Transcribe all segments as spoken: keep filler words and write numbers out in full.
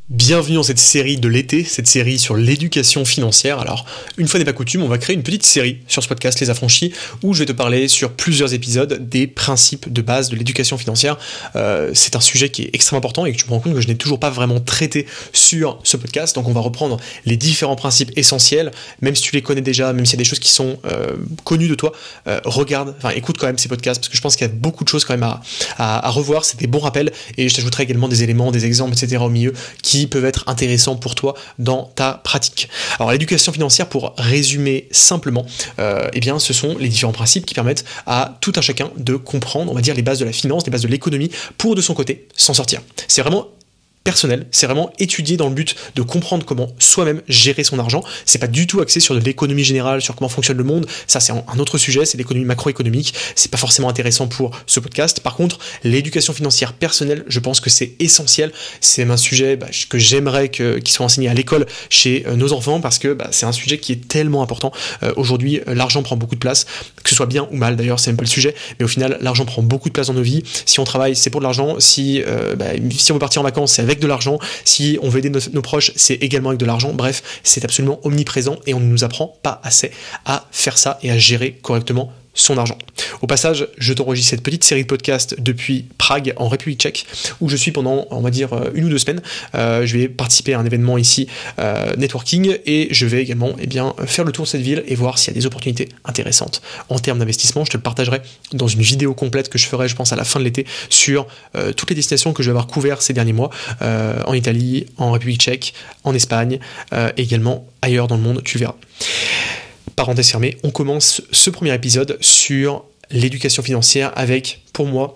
Bienvenue dans cette série de l'été, cette série sur l'éducation financière. Alors, une fois n'est pas coutume, on va créer une petite série sur ce podcast Les Affranchis, où je vais te parler sur plusieurs épisodes des principes de base de l'éducation financière. Euh, c'est un sujet qui est extrêmement important et que tu me rends compte que je n'ai toujours pas vraiment traité sur ce podcast. Donc on va reprendre les différents principes essentiels, même si tu les connais déjà, même s'il y a des choses qui sont euh, connues de toi, euh, regarde, enfin écoute quand même ces podcasts, parce que je pense qu'il y a beaucoup de choses quand même à, à, à revoir. C'est des bons rappels et je t'ajouterai également des éléments, des exemples, et cetera au milieu qui peuvent être intéressants pour toi dans ta pratique. Alors l'éducation financière, pour résumer simplement, euh, eh bien ce sont les différents principes qui permettent à tout un chacun de comprendre, on va dire, les bases de la finance, les bases de l'économie, pour de son côté s'en sortir. C'est vraiment personnel, c'est vraiment étudié dans le but de comprendre comment soi-même gérer son argent. C'est pas du tout axé sur de l'économie générale, sur comment fonctionne le monde. Ça, c'est un autre sujet, c'est l'économie macroéconomique. C'est pas forcément intéressant pour ce podcast. Par contre, l'éducation financière personnelle, je pense que c'est essentiel. C'est même un sujet bah, que j'aimerais que, qu'il soit enseigné à l'école chez euh, nos enfants, parce que bah, c'est un sujet qui est tellement important. Euh, aujourd'hui, l'argent prend beaucoup de place, que ce soit bien ou mal d'ailleurs, c'est même pas le sujet, mais au final, l'argent prend beaucoup de place dans nos vies. Si on travaille, c'est pour de l'argent. Si, euh, bah, si on veut partir en vacances, c'est avec de l'argent. Si on veut aider nos, nos proches, c'est également avec de l'argent. Bref, c'est absolument omniprésent et on ne nous apprend pas assez à faire ça et à gérer correctement son argent. Au passage, je t'enregistre cette petite série de podcasts depuis Prague, en République tchèque, où je suis pendant, on va dire, une ou deux semaines. Euh, je vais participer à un événement ici, euh, networking, et je vais également eh bien, faire le tour de cette ville et voir s'il y a des opportunités intéressantes en termes d'investissement. Je te le partagerai dans une vidéo complète que je ferai, je pense, à la fin de l'été, sur euh, toutes les destinations que je vais avoir couvertes ces derniers mois, euh, en Italie, en République tchèque, en Espagne, euh, et également ailleurs dans le monde, tu verras. Parenthèse fermée, on commence ce premier épisode sur l'éducation financière avec, pour moi,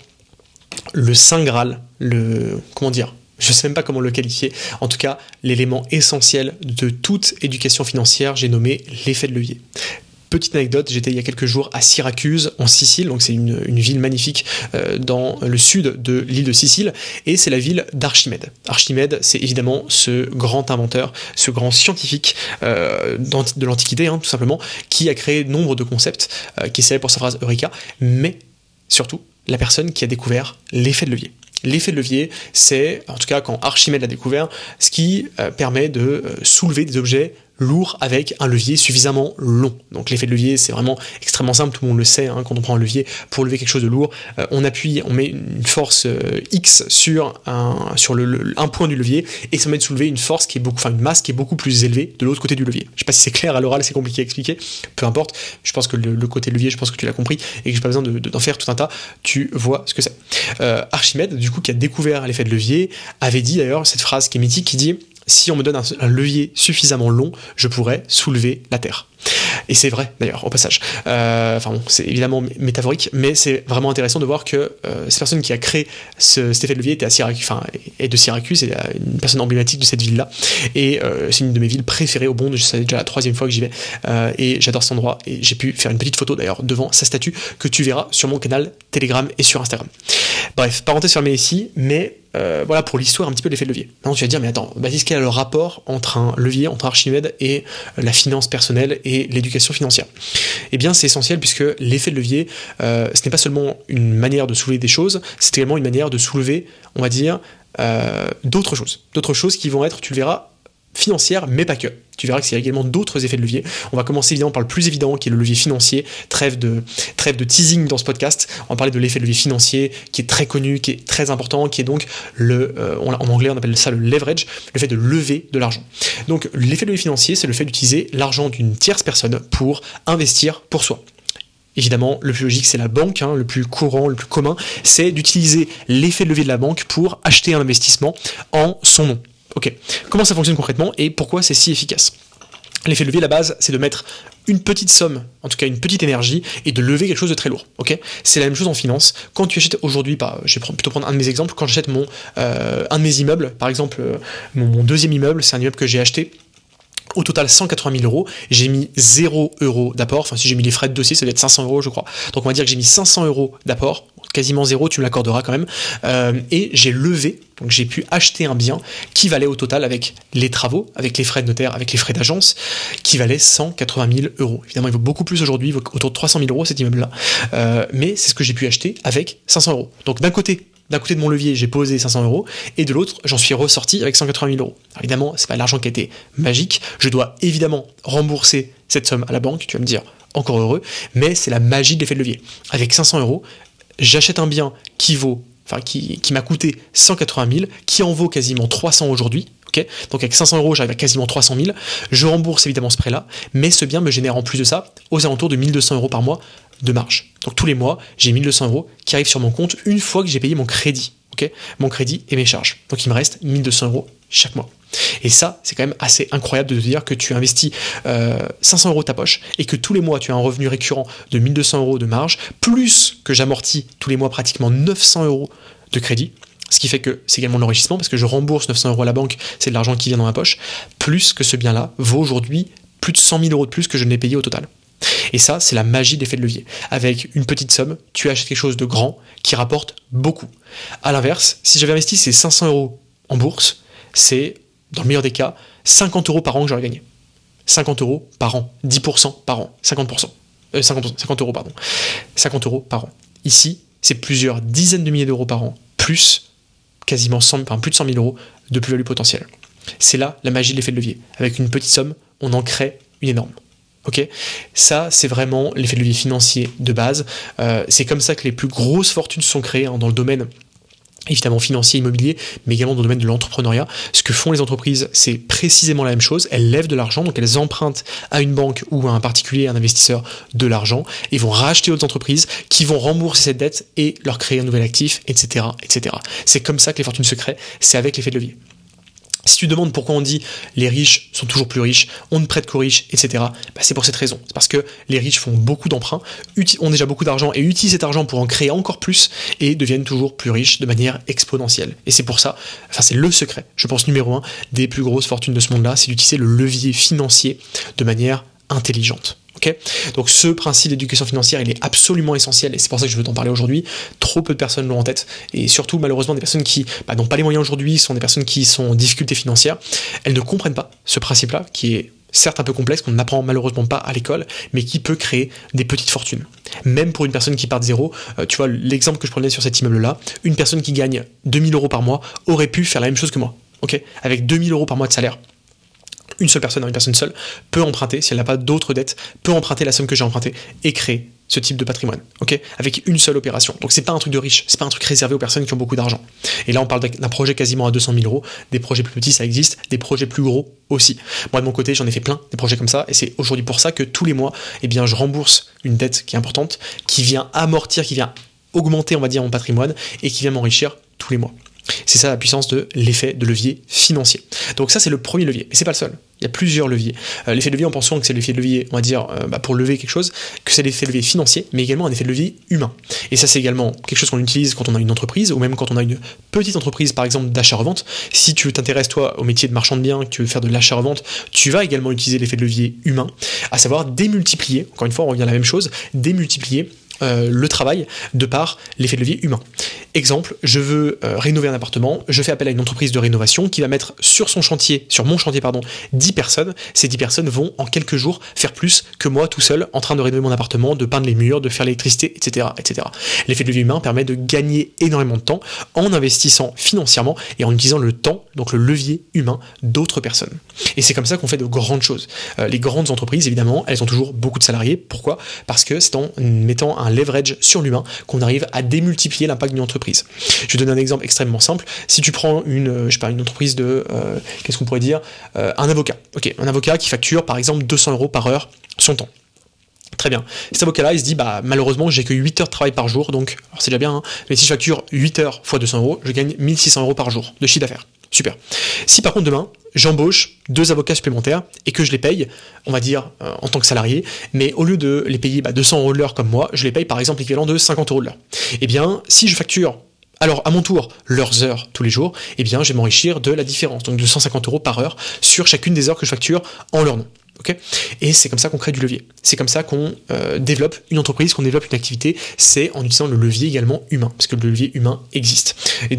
le Saint Graal, le... comment dire, je ne sais même pas comment le qualifier, en tout cas, l'élément essentiel de toute éducation financière, j'ai nommé l'effet de levier. Petite anecdote, j'étais il y a quelques jours à Syracuse, en Sicile, donc c'est une, une ville magnifique euh, dans le sud de l'île de Sicile, et c'est la ville d'Archimède. Archimède, c'est évidemment ce grand inventeur, ce grand scientifique euh, de l'Antiquité, hein, tout simplement, qui a créé nombre de concepts, euh, qui est célèbre pour sa phrase Eureka, mais surtout, la personne qui a découvert l'effet de levier. L'effet de levier, c'est, en tout cas quand Archimède l'a découvert, ce qui euh, permet de euh, soulever des objets lourd avec un levier suffisamment long. Donc l'effet de levier, c'est vraiment extrêmement simple, tout le monde le sait, hein, quand on prend un levier pour lever quelque chose de lourd, euh, on appuie, on met une force euh, X sur, un, sur le, le, un point du levier, et ça permet de soulever une force qui est beaucoup, enfin une masse qui est beaucoup plus élevée de l'autre côté du levier. Je sais pas si c'est clair à l'oral, c'est compliqué à expliquer, peu importe, je pense que le, le côté levier, je pense que tu l'as compris, et que j'ai pas besoin de, de, d'en faire tout un tas, tu vois ce que c'est. Euh, Archimède, du coup, qui a découvert l'effet de levier, avait dit d'ailleurs cette phrase qui est mythique, qui dit: si on me donne un, un levier suffisamment long, je pourrais soulever la Terre. Et c'est vrai, d'ailleurs, au passage. Euh, enfin bon, c'est évidemment métaphorique, mais c'est vraiment intéressant de voir que euh, cette personne qui a créé ce, cet effet de levier était à Syracuse, enfin, est de Syracuse, c'est une personne emblématique de cette ville-là, et euh, c'est une de mes villes préférées au monde, c'est déjà la troisième fois que j'y vais, euh, et j'adore cet endroit, et j'ai pu faire une petite photo, d'ailleurs, devant sa statue, que tu verras sur mon canal Telegram et sur Instagram. Bref, parenthèse fermée ici, mais Euh, voilà pour l'histoire un petit peu de l'effet de levier. Maintenant tu vas dire, mais attends, Baptiste, quel est le rapport entre un levier, entre Archimède et la finance personnelle et l'éducation financière? Eh bien c'est essentiel, puisque l'effet de levier, euh, ce n'est pas seulement une manière de soulever des choses, c'est également une manière de soulever, on va dire, euh, d'autres choses. D'autres choses qui vont être, tu le verras, financière, mais pas que. Tu verras que c'est également d'autres effets de levier. On va commencer évidemment par le plus évident, qui est le levier financier. Trêve de, trêve de teasing dans ce podcast. On va parler de l'effet de levier financier, qui est très connu, qui est très important, qui est donc le, euh, en anglais on appelle ça le leverage, le fait de lever de l'argent. Donc l'effet de levier financier, c'est le fait d'utiliser l'argent d'une tierce personne pour investir pour soi. Évidemment, le plus logique, c'est la banque, hein, le plus courant, le plus commun, c'est d'utiliser l'effet de levier de la banque pour acheter un investissement en son nom. Ok, comment ça fonctionne concrètement et pourquoi c'est si efficace? L'effet de levier, la base, c'est de mettre une petite somme, en tout cas une petite énergie, et de lever quelque chose de très lourd. Ok, c'est la même chose en finance. Quand tu achètes aujourd'hui, bah, je vais plutôt prendre un de mes exemples, quand j'achète mon, euh, un de mes immeubles, par exemple euh, mon, mon deuxième immeuble, c'est un immeuble que j'ai acheté au total cent quatre-vingt mille euros, j'ai mis zéro euros d'apport, enfin si j'ai mis les frais de dossier, ça doit être cinq cents euros je crois. Donc on va dire que j'ai mis cinq cents euros d'apport, quasiment zéro, tu me l'accorderas quand même, euh, et j'ai levé, donc j'ai pu acheter un bien qui valait au total, avec les travaux, avec les frais de notaire, avec les frais d'agence, qui valait cent quatre-vingt mille euros. Évidemment il vaut beaucoup plus aujourd'hui, il vaut autour de trois cent mille euros cet immeuble-là, euh, mais c'est ce que j'ai pu acheter avec cinq cents euros. Donc d'un côté, d'un côté de mon levier, j'ai posé cinq cents euros, et de l'autre, j'en suis ressorti avec cent quatre-vingt mille euros. Alors évidemment, c'est pas l'argent qui a été magique, je dois évidemment rembourser cette somme à la banque, tu vas me dire, encore heureux, mais c'est la magie de l'effet de levier. Avec cinq cents euros, j'achète un bien qui vaut, enfin qui, qui m'a coûté cent quatre-vingt mille, qui en vaut quasiment trois cents aujourd'hui. Okay, donc avec cinq cents euros, j'arrive à quasiment trois cent mille. Je rembourse évidemment ce prêt-là, mais ce bien me génère en plus de ça aux alentours de mille deux cents euros par mois de marge. Donc tous les mois, j'ai mille deux cents euros qui arrivent sur mon compte une fois que j'ai payé mon crédit. Okay, mon crédit et mes charges. Donc il me reste mille deux cents euros chaque mois. Et ça, c'est quand même assez incroyable de te dire que tu investis euh, cinq cents euros de ta poche et que tous les mois, tu as un revenu récurrent de mille deux cents euros de marge, plus que j'amortis tous les mois pratiquement neuf cents euros de crédit. Ce qui fait que c'est également l'enrichissement, parce que je rembourse neuf cents euros à la banque, c'est de l'argent qui vient dans ma poche, plus que ce bien-là vaut aujourd'hui plus de cent mille euros de plus que je ne l'ai payé au total. Et ça, c'est la magie de l'effet de levier. Avec une petite somme, tu achètes quelque chose de grand qui rapporte beaucoup. A l'inverse, si j'avais investi ces cinq cents euros en bourse, c'est, dans le meilleur des cas, cinquante euros par an que j'aurais gagné. cinquante euros par an, dix pour cent par an, cinquante pour cent. Euh, cinquante pour cent, cinquante euros, pardon. cinquante euros par an. Ici, c'est plusieurs dizaines de milliers d'euros par an, plus quasiment cent, enfin plus de cent mille euros de plus-value potentielle. C'est là la magie de l'effet de levier. Avec une petite somme, on en crée une énorme. Ok, ça c'est vraiment l'effet de levier financier de base. Euh, c'est comme ça que les plus grosses fortunes sont créées hein, dans le domaine évidemment financier, immobilier, mais également dans le domaine de l'entrepreneuriat. Ce que font les entreprises, c'est précisément la même chose. Elles lèvent de l'argent, donc elles empruntent à une banque ou à un particulier, un investisseur, de l'argent, et vont racheter d'autres entreprises qui vont rembourser cette dette et leur créer un nouvel actif, et cetera, et cetera. C'est comme ça que les fortunes se créent, c'est avec l'effet de levier. Si tu demandes pourquoi on dit les riches sont toujours plus riches, on ne prête qu'aux riches, et cetera, bah c'est pour cette raison. C'est parce que les riches font beaucoup d'emprunts, ont déjà beaucoup d'argent et utilisent cet argent pour en créer encore plus et deviennent toujours plus riches de manière exponentielle. Et c'est pour ça, enfin c'est le secret, je pense numéro un, des plus grosses fortunes de ce monde-là, c'est d'utiliser le levier financier de manière intelligente. Okay, donc ce principe d'éducation financière, il est absolument essentiel et c'est pour ça que je veux t'en parler aujourd'hui. Trop peu de personnes l'ont en tête et surtout malheureusement des personnes qui bah, n'ont pas les moyens aujourd'hui, sont des personnes qui sont en difficulté financière. Elles ne comprennent pas ce principe-là qui est certes un peu complexe, qu'on n'apprend malheureusement pas à l'école, mais qui peut créer des petites fortunes. Même pour une personne qui part de zéro, euh, tu vois l'exemple que je prenais sur cet immeuble-là, une personne qui gagne deux mille euros par mois aurait pu faire la même chose que moi. Okay, avec deux mille euros par mois de salaire. Une seule personne, une personne seule, peut emprunter, si elle n'a pas d'autres dettes, peut emprunter la somme que j'ai empruntée et créer ce type de patrimoine, ok, avec une seule opération. Donc c'est pas un truc de riche, c'est pas un truc réservé aux personnes qui ont beaucoup d'argent. Et là on parle d'un projet quasiment à deux cent mille euros, des projets plus petits ça existe, des projets plus gros aussi. Moi de mon côté j'en ai fait plein, des projets comme ça, et c'est aujourd'hui pour ça que tous les mois, eh bien je rembourse une dette qui est importante, qui vient amortir, qui vient augmenter on va dire mon patrimoine, et qui vient m'enrichir tous les mois. C'est ça la puissance de l'effet de levier financier. Donc ça c'est le premier levier, et c'est pas le seul. Il y a plusieurs leviers. Euh, l'effet de levier, on pense souvent que c'est l'effet de levier, on va dire, euh, bah, pour lever quelque chose, que c'est l'effet de levier financier, mais également un effet de levier humain. Et ça c'est également quelque chose qu'on utilise quand on a une entreprise, ou même quand on a une petite entreprise, par exemple d'achat-revente. Si tu t'intéresses toi au métier de marchand de biens, que tu veux faire de l'achat-revente, tu vas également utiliser l'effet de levier humain, à savoir démultiplier, encore une fois on revient à la même chose, démultiplier Euh, le travail de par l'effet de levier humain. Exemple, je veux euh, rénover un appartement, je fais appel à une entreprise de rénovation qui va mettre sur son chantier, sur mon chantier pardon, dix personnes. Ces dix personnes vont en quelques jours faire plus que moi tout seul en train de rénover mon appartement, de peindre les murs, de faire l'électricité, et cetera, et cetera. L'effet de levier humain permet de gagner énormément de temps en investissant financièrement et en utilisant le temps, donc le levier humain d'autres personnes. Et c'est comme ça qu'on fait de grandes choses. Euh, les grandes entreprises, évidemment, elles ont toujours beaucoup de salariés. Pourquoi ? Parce que c'est en mettant un leverage sur l'humain qu'on arrive à démultiplier l'impact d'une entreprise. Je vais donner un exemple extrêmement simple. Si tu prends une, je sais pas, une entreprise de, euh, qu'est-ce qu'on pourrait dire, euh, un avocat. Ok, un avocat qui facture par exemple deux cents euros par heure son temps. Très bien. Cet avocat-là, il se dit, bah malheureusement, j'ai que huit heures de travail par jour, donc, alors c'est déjà bien, hein, mais si je facture huit heures fois deux cents euros, je gagne mille six cents euros par jour de chiffre d'affaires. Super. Si par contre demain, j'embauche deux avocats supplémentaires et que je les paye, on va dire, euh, en tant que salarié, mais au lieu de les payer bah, deux cents euros de l'heure comme moi, je les paye par exemple l'équivalent de cinquante euros de l'heure. Eh bien, si je facture alors à mon tour leurs heures tous les jours, eh bien je vais m'enrichir de la différence, donc de cent cinquante euros par heure sur chacune des heures que je facture en leur nom. Okay, et c'est comme ça qu'on crée du levier. C'est comme ça qu'on euh, développe une entreprise, qu'on développe une activité. C'est en utilisant le levier également humain, parce que le levier humain existe. Et donc,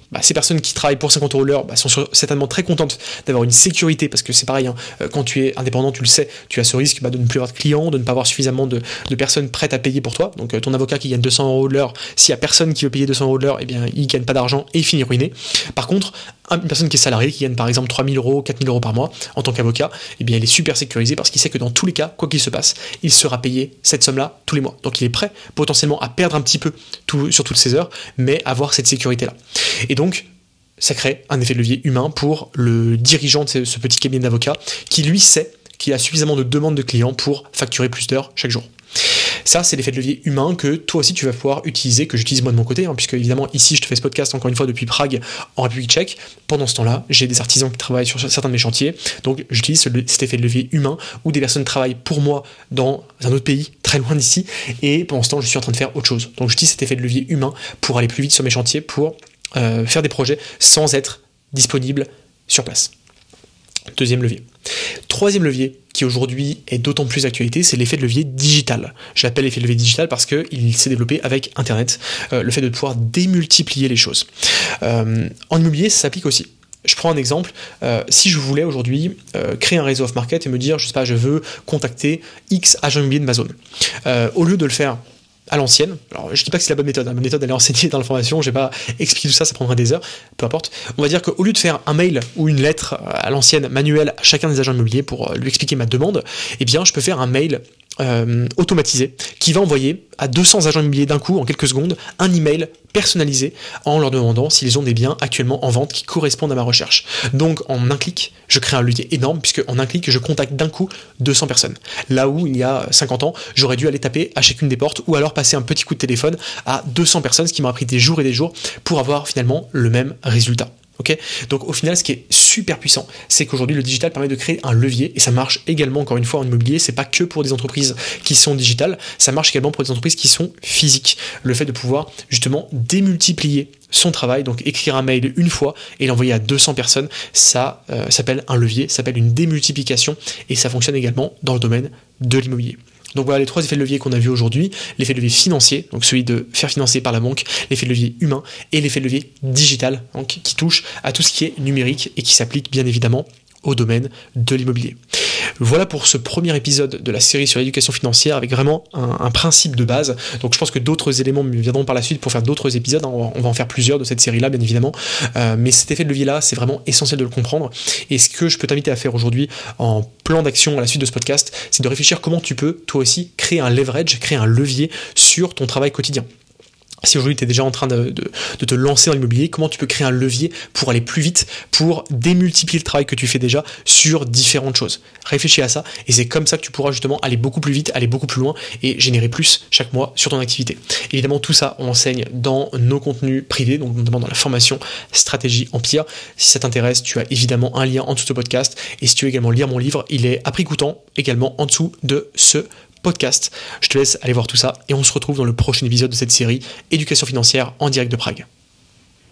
bah, ces personnes qui travaillent pour cinquante euros l'heure bah, sont certainement très contentes d'avoir une sécurité, parce que c'est pareil, hein, quand tu es indépendant, tu le sais, tu as ce risque bah, de ne plus avoir de clients, de ne pas avoir suffisamment de, de personnes prêtes à payer pour toi. Donc euh, ton avocat qui gagne deux cents euros de l'heure, s'il y a personne qui veut payer deux cents euros de l'heure, eh bien il gagne pas d'argent et il finit ruiné. Par contre, une personne qui est salariée, qui gagne par exemple trois mille euros, quatre mille euros par mois en tant qu'avocat, eh bien il est super sécurisé parce qu'il sait que dans tous les cas, quoi qu'il se passe, il sera payé cette somme-là tous les mois. Donc il est prêt potentiellement à perdre un petit peu tout, sur toutes ces heures, mais avoir cette sécurité-là. Et donc, ça crée un effet de levier humain pour le dirigeant de ce petit cabinet d'avocats qui lui sait qu'il a suffisamment de demandes de clients pour facturer plus d'heures chaque jour. Ça, c'est l'effet de levier humain que toi aussi tu vas pouvoir utiliser, que j'utilise moi de mon côté, hein, puisque évidemment ici je te fais ce podcast encore une fois depuis Prague en République tchèque. Pendant ce temps-là, j'ai des artisans qui travaillent sur certains de mes chantiers, donc j'utilise cet effet de levier humain où des personnes travaillent pour moi dans un autre pays, très loin d'ici, et pendant ce temps je suis en train de faire autre chose. Donc j'utilise cet effet de levier humain pour aller plus vite sur mes chantiers, pour euh, faire des projets sans être disponible sur place. Deuxième levier. Troisième levier, qui aujourd'hui est d'autant plus d'actualité, c'est l'effet de levier digital. Je l'appelle l'effet de levier digital parce qu'il s'est développé avec Internet, euh, le fait de pouvoir démultiplier les choses. Euh, en immobilier, ça s'applique aussi. Je prends un exemple, euh, si je voulais aujourd'hui euh, créer un réseau off-market et me dire, je sais pas, je veux contacter X agents immobiliers de ma zone. Euh, au lieu de le faire à l'ancienne, alors je dis pas que c'est la bonne méthode, hein. Ma méthode elle est enseignée dans la formation, je vais pas expliquer tout ça, ça prendra des heures, peu importe. On va dire qu'au lieu de faire un mail ou une lettre à l'ancienne manuelle à chacun des agents immobiliers pour lui expliquer ma demande, eh bien je peux faire un mail euh, automatisé qui va envoyer à deux cents agents immobiliers d'un coup, en quelques secondes, un email personnalisé en leur demandant s'ils ont des biens actuellement en vente qui correspondent à ma recherche. Donc en un clic, je crée un levier énorme, puisque en un clic, je contacte d'un coup deux cents personnes. Là où il y a cinquante ans, j'aurais dû aller taper à chacune des portes ou alors passer un petit coup de téléphone à deux cents personnes, ce qui m'aurait pris des jours et des jours pour avoir finalement le même résultat. Okay, donc au final, ce qui est super puissant, c'est qu'aujourd'hui le digital permet de créer un levier, et ça marche également encore une fois en immobilier. C'est pas que pour des entreprises qui sont digitales, ça marche également pour des entreprises qui sont physiques. Le fait de pouvoir justement démultiplier son travail, donc écrire un mail une fois et l'envoyer à deux cents personnes, ça euh, s'appelle un levier, ça s'appelle une démultiplication, et ça fonctionne également dans le domaine de l'immobilier. Donc voilà les trois effets de levier qu'on a vus aujourd'hui. L'effet de levier financier, donc celui de faire financer par la banque, l'effet de levier humain et l'effet de levier digital, donc qui touche à tout ce qui est numérique et qui s'applique bien évidemment au domaine de l'immobilier. Voilà pour ce premier épisode de la série sur l'éducation financière, avec vraiment un, un principe de base. Donc je pense que d'autres éléments me viendront par la suite pour faire d'autres épisodes. On va, on va en faire plusieurs de cette série-là, bien évidemment. Euh, mais cet effet de levier-là, c'est vraiment essentiel de le comprendre. Et ce que je peux t'inviter à faire aujourd'hui en plan d'action à la suite de ce podcast, c'est de réfléchir comment tu peux, toi aussi, créer un leverage, créer un levier sur ton travail quotidien. Si aujourd'hui tu es déjà en train de, de, de te lancer dans l'immobilier, comment tu peux créer un levier pour aller plus vite, pour démultiplier le travail que tu fais déjà sur différentes choses. Réfléchis à ça, et c'est comme ça que tu pourras justement aller beaucoup plus vite, aller beaucoup plus loin et générer plus chaque mois sur ton activité. Évidemment, tout ça, on enseigne dans nos contenus privés, donc notamment dans la formation Stratégie Empire. Si ça t'intéresse, tu as évidemment un lien en dessous de ce podcast, et si tu veux également lire mon livre, il est à prix coûtant également en dessous de ce podcast. Je te laisse aller voir tout ça, et on se retrouve dans le prochain épisode de cette série Éducation financière en direct de Prague.